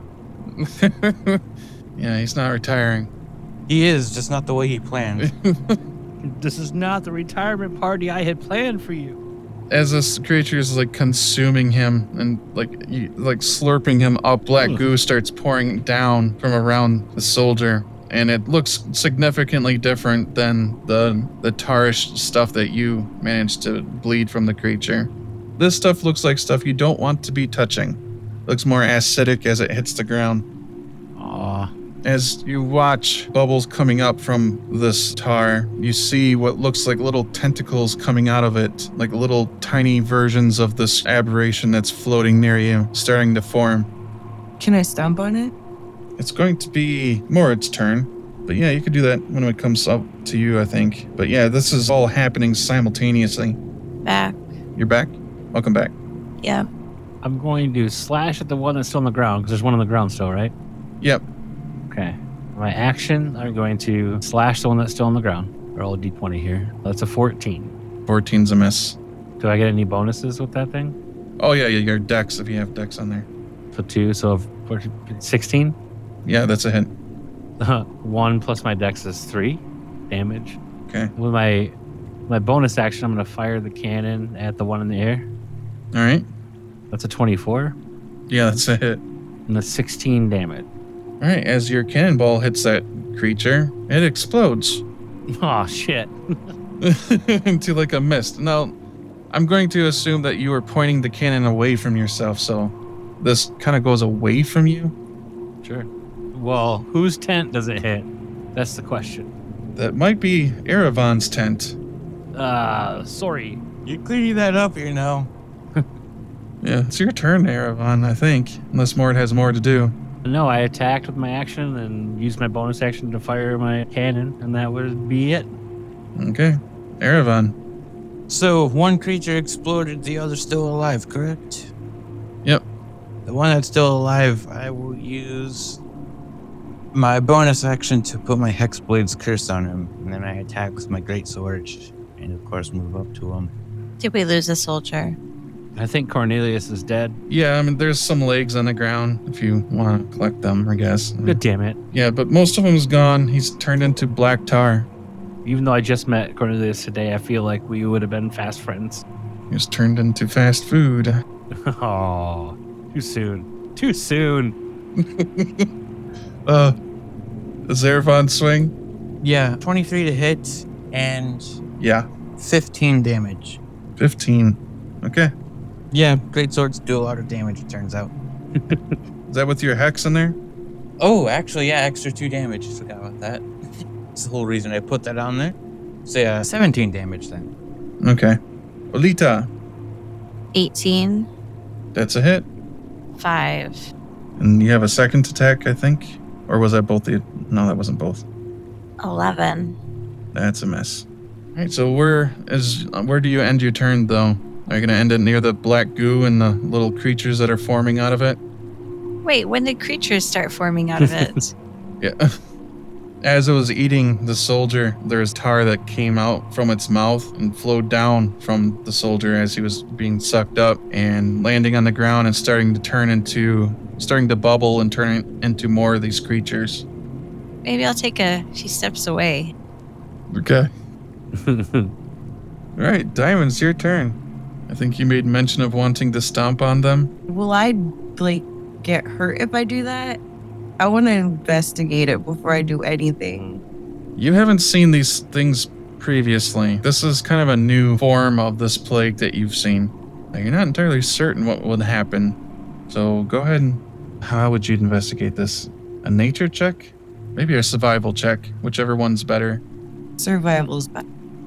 Yeah, he's not retiring. He is, just not the way he planned. This is not the retirement party I had planned for you. As this creature is like consuming him and like slurping him up, black goo starts pouring down from around the soldier, and it looks significantly different than the tarish stuff that you managed to bleed from the creature. This stuff looks like stuff you don't want to be touching. Looks more acidic as it hits the ground. Aw. As you watch bubbles coming up from this tar, you see what looks like little tentacles coming out of it, like little tiny versions of this aberration that's floating near you, starting to form. Can I stomp on it? It's going to be Morit's turn, but yeah, you could do that when it comes up to you, I think. But yeah, this is all happening simultaneously. Back. You're back? Welcome back. Yeah. I'm going to slash at the one that's still on the ground, because there's one on the ground still, right? Yep. Okay. My action, I'm going to slash the one that's still on the ground. Roll a d20 here. That's a 14. 14's a miss. Do I get any bonuses with that thing? Oh yeah, your dex, if you have dex on there. So 2, so 16? Yeah, that's a hit. 1 plus my dex is 3 damage. Okay. With my bonus action, I'm going to fire the cannon at the one in the air. All right. That's a 24. Yeah, that's a hit. And that's 16 damage. All right, as your cannonball hits that creature, it explodes Oh, shit. into like a mist. Now, I'm going to assume that you were pointing the cannon away from yourself, so this kind of goes away from you. Sure. Well, whose tent does it hit? That's the question. That might be Erevan's tent. Sorry. You're cleaning that up, you know. Yeah, it's your turn, Erevan, I think. Unless Mort has more to do. No, I attacked with my action and used my bonus action to fire my cannon, and that would be it. Okay. Erevan. So, one creature exploded, the other still alive, correct? Yep. The one that's still alive, I will use my bonus action to put my Hexblade's curse on him, and then I attack with my greatsword, and of course move up to him. Did we lose a soldier? I think Cornelius is dead. Yeah, I mean, there's some legs on the ground if you want to collect them, I guess. Good damn it. Yeah, but most of him's gone. He's turned into black tar. Even though I just met Cornelius today, I feel like we would have been fast friends. He's turned into fast food. Oh, too soon. Too soon. Does Erevan swing? Yeah, 23 to hit, and Yeah. 15 damage. 15. Okay. Yeah, greatswords do a lot of damage, it turns out. Is that with your hex in there? Oh, actually, yeah, extra 2 damage. I forgot about that. That's the whole reason I put that on there. So yeah, 17 damage then. Okay. Olita, 18, that's a hit. 5. And you have a second attack, I think? Or was that both the... No, that wasn't both. 11. That's a miss. All right, so where do you end your turn, though? Are you going to end it near the black goo and the little creatures that are forming out of it? Wait, when did creatures start forming out of it? Yeah. As it was eating the soldier, there was tar that came out from its mouth and flowed down from the soldier as he was being sucked up and landing on the ground and starting to bubble and turn into more of these creatures. Maybe I'll take a few steps away. Okay. All right, Diamond's your turn. I think you made mention of wanting to stomp on them. Will I, get hurt if I do that? I want to investigate it before I do anything. You haven't seen these things previously. This is kind of a new form of this plague that you've seen. Now, you're not entirely certain what would happen. So go ahead and... How would you investigate this? A nature check? Maybe a survival check, whichever one's better. Survival's back.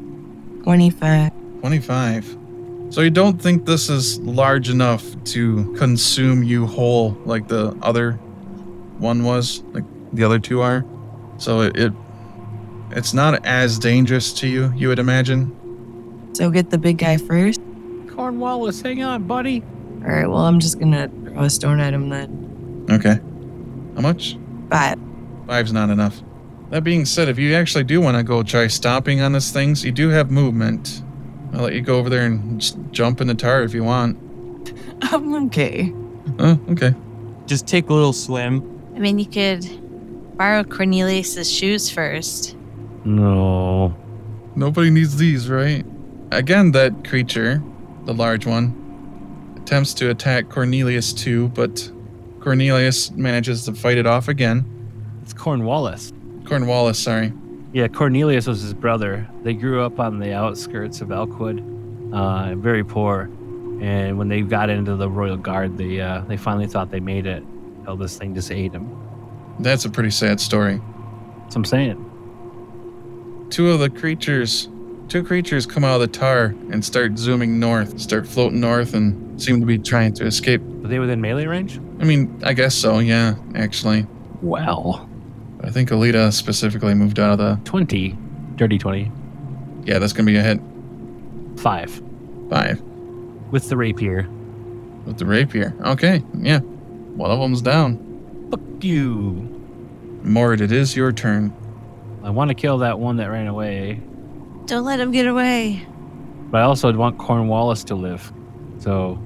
25. 25. So you don't think this is large enough to consume you whole like the other one was, like the other two are? So it's not as dangerous to you, you would imagine? So get the big guy first? Cornwallis, hang on, buddy. All right, well, I'm just going to throw a stone at him then. Okay. How much? 5. 5's not enough. That being said, if you actually do want to go try stomping on these things, you do have movement. I'll let you go over there and just jump in the tar if you want. I'm okay. Oh, okay. Just take a little swim. I mean, you could borrow Cornelius's shoes first. No. Nobody needs these, right? Again, that creature, the large one, attempts to attack Cornelius too, but Cornelius manages to fight it off again. It's Cornwallis. Cornwallis, sorry. Yeah, Cornelius was his brother. They grew up on the outskirts of Elkwood, very poor. And when they got into the Royal Guard, they finally thought they made it. Hell, this thing just ate him. That's a pretty sad story. That's what I'm saying. Two creatures come out of the tar and start zooming north, start floating north and seem to be trying to escape. Were they within melee range? I mean, I guess so, yeah, actually. Well. I think Alita specifically moved out of the... 20. Dirty 20. Yeah, that's going to be a hit. 5. 5. With the rapier. With the rapier. Okay, yeah. One of them's down. Fuck you. Mord, it is your turn. I want to kill that one that ran away. Don't let him get away. But I also want Cornwallis to live. So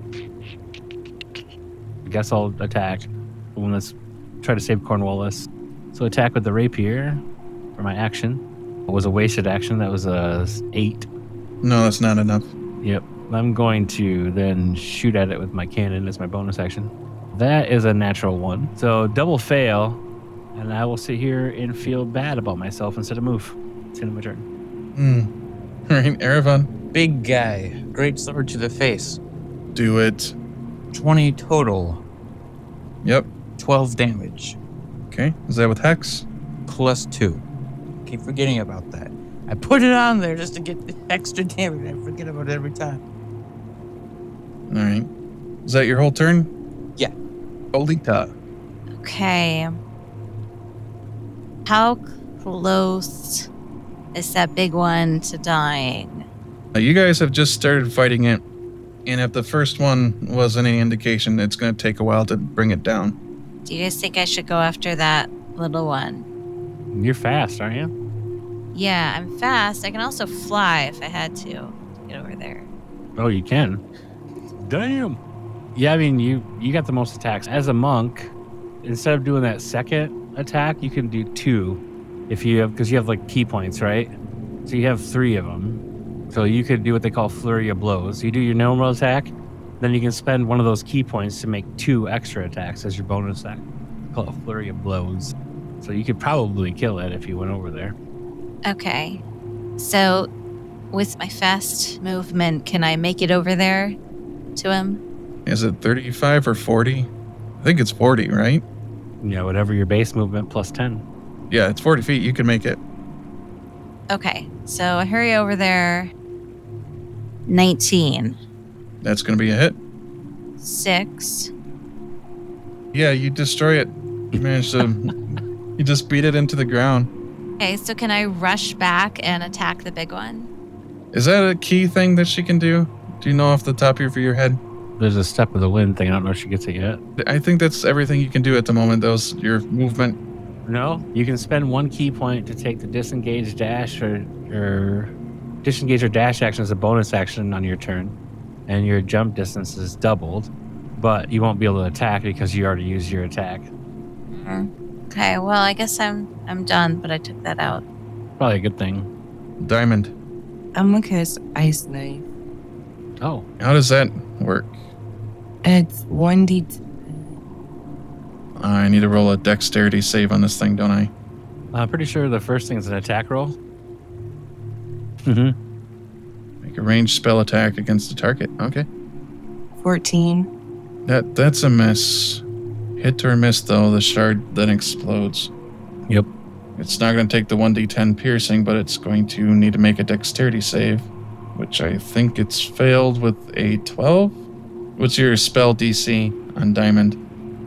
I guess I'll attack the one that's try to save Cornwallis. So attack with the rapier for my action. It was a wasted action. That was a 8. No, that's not enough. Yep. I'm going to then shoot at it with my cannon as my bonus action. That is a natural 1. So double fail, and I will sit here and feel bad about myself instead of move. It's in my turn. All right, Erevan. Big guy. Great sword to the face. Do it. 20 total. Yep. 12 damage. Okay, is that with Hex? Plus 2. Keep forgetting about that. I put it on there just to get the extra damage. I forget about it every time. All right. Is that your whole turn? Yeah. Alita. Okay. How close is that big one to dying? You guys have just started fighting it, and if the first one was any indication, it's going to take a while to bring it down. Do you guys think I should go after that little one? You're fast, aren't you? Yeah, I'm fast. I can also fly if I had to get over there. Oh, you can. Damn. Yeah, I mean, you got the most attacks. As a monk, instead of doing that second attack, you can do 2 if you have, because you have like key points, right? So you have 3 of them. So you could do what they call flurry of blows. You do your normal attack, then you can spend one of those key points to make 2 extra attacks as your bonus attack. Call it flurry of blows. So you could probably kill it if you went over there. Okay. So with my fast movement, can I make it over there to him? Is it 35 or 40? I think it's 40, right? Yeah, whatever your base movement plus 10. Yeah, it's 40 feet. You can make it. Okay. So I hurry over there. 19. That's going to be a hit. 6. Yeah, you destroy it. You manage to... you just beat it into the ground. Okay, so can I rush back and attack the big one? Is that a key thing that she can do? Do you know off the top of your head? There's a step of the wind thing. I don't know if she gets it yet. I think that's everything you can do at the moment. Those your movement. No, you can spend 1 key point to take the disengage dash or disengage or dash action as a bonus action on your turn, and your jump distance is doubled, but you won't be able to attack because you already used your attack. Okay, well, I guess I'm done, but I took that out. Probably a good thing. Diamond. I'm gonna cast Ice Knife. Oh, How does that work? It's 1d10. I need to roll a dexterity save on this thing, don't I? I'm pretty sure the first thing is an attack roll. Mm-hmm. Make a ranged spell attack against the target. Okay. 14. That's a miss. Hit or miss though, the shard then explodes. Yep. It's not going to take the 1d10 piercing, but it's going to need to make a dexterity save, which I think it's failed with a 12. What's your spell DC on Diamond?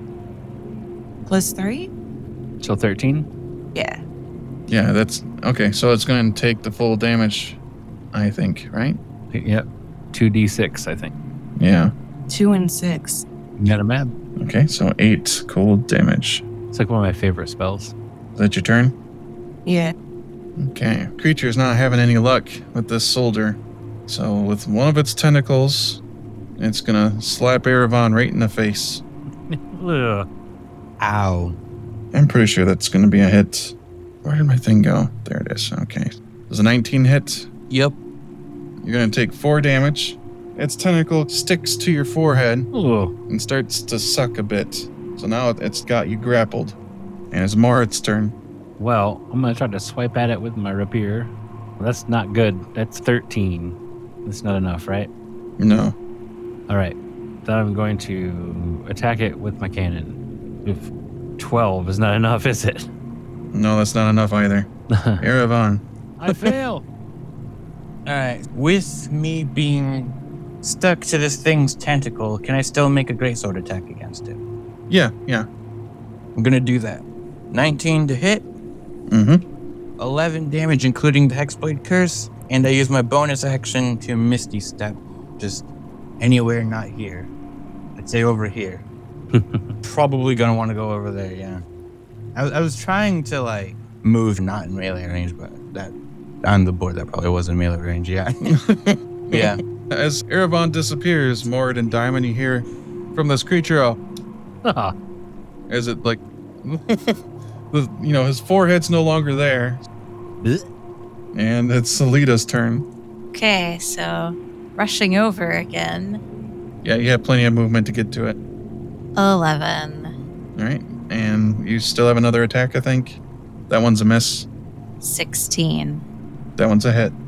Plus 3? So 13? Yeah. Yeah, that's okay. So it's going to take the full damage, I think, right? Yep. 2d6, I think. Yeah. 2 and 6. Got a map. Okay, so 8 cold damage. It's like one of my favorite spells. Is that your turn? Yeah. Okay. Creature's not having any luck with this soldier. So with one of its tentacles, it's going to slap Erevan right in the face. Ugh. Ow. I'm pretty sure that's going to be a hit. Where did my thing go? There it is. Okay. Does a 19 hit? Yep. You're going to take 4 damage. Its tentacle sticks to your forehead Ugh. and starts to suck a bit. So now it's got you grappled. And it's Morit's turn. Well, I'm going to try to swipe at it with my rapier. Well, that's not good. That's 13. That's not enough, right? No. All right. Then I'm going to attack it with my cannon. If 12 is not enough, is it? No, that's not enough either. Erevan. I fail. All right. With me being stuck to this thing's tentacle, can I still make a greatsword attack against it? Yeah. I'm gonna do that. 19 to hit, Mm-hmm. 11 damage, including the Hexblade Curse, and I use my bonus action to Misty Step, just anywhere not here. I'd say over here. Probably gonna want to go over there. Yeah. I was trying to like move not in melee range, but that on the board that probably wasn't melee range. Yeah. Yeah. As Erevan disappears, Morit and Diamond, you hear from this creature, as it like, his forehead's no longer there. And it's Salida's turn. Okay, so rushing over again. Yeah, you have plenty of movement to get to it. 11, All right. And you still have another attack, I think. That one's a miss. 16, That one's a hit.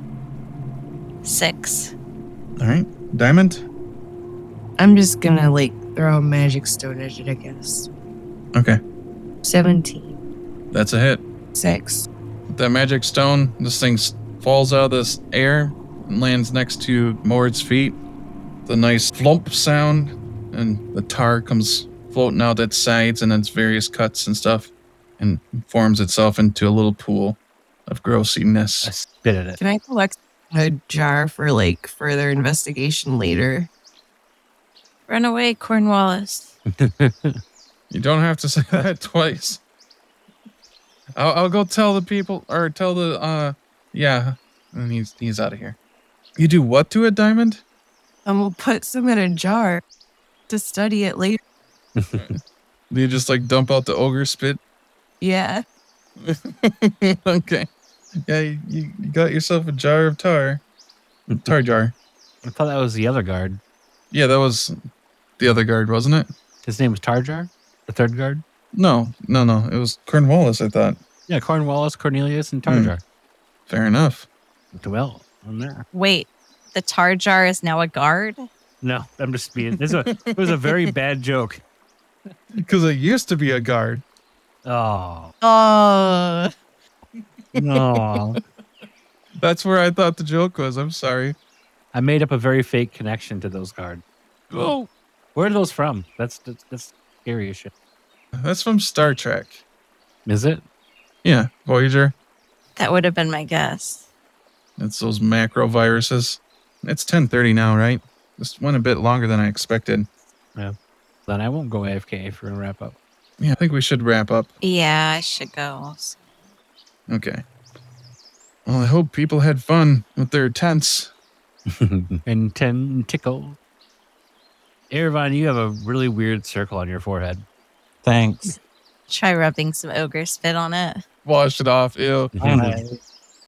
6. All right. Diamond? I'm just gonna throw a magic stone at it, I guess. Okay. 17. That's a hit. 6. That magic stone, this thing falls out of this air and lands next to Morit's feet. The nice flump sound, and the tar comes floating out its sides and its various cuts and stuff, and forms itself into a little pool of I grossiness. spit at it. Can I collect a jar for further investigation later? Run away, Cornwallis. You don't have to say that twice. I'll go tell the people, or tell the, yeah, and he's out of here. You do what to it, Diamond? And we'll put some in a jar to study it later. Do you just dump out the ogre spit? Yeah. Okay. Yeah, you got yourself a jar of tar. Tar jar. I thought that was the other guard. Yeah, that was the other guard, wasn't it? His name was Tarjar? The third guard? No. It was Cornwallis, I thought. Yeah, Cornwallis, Cornelius, and Tarjar. Fair enough. Well, I'm there. Wait, the tar jar is now a guard? No, I'm just being. It was a very bad joke. Because it used to be a guard. Oh. Oh. No. That's where I thought the joke was. I'm sorry. I made up a very fake connection to those guards. Oh. Where are those from? That's scary as shit. That's from Star Trek. Is it? Yeah, Voyager. That would have been my guess. It's those macro viruses. It's 10:30 now, right? This went a bit longer than I expected. Then I won't go AFK if we're going to wrap up. Yeah, I think we should wrap up. Yeah, I should go. Okay. Well, I hope people had fun with their tents. And 10 tickle. Erevan, you have a really weird circle on your forehead. Thanks. Try rubbing some ogre spit on it. Wash it off. Ew. Nice.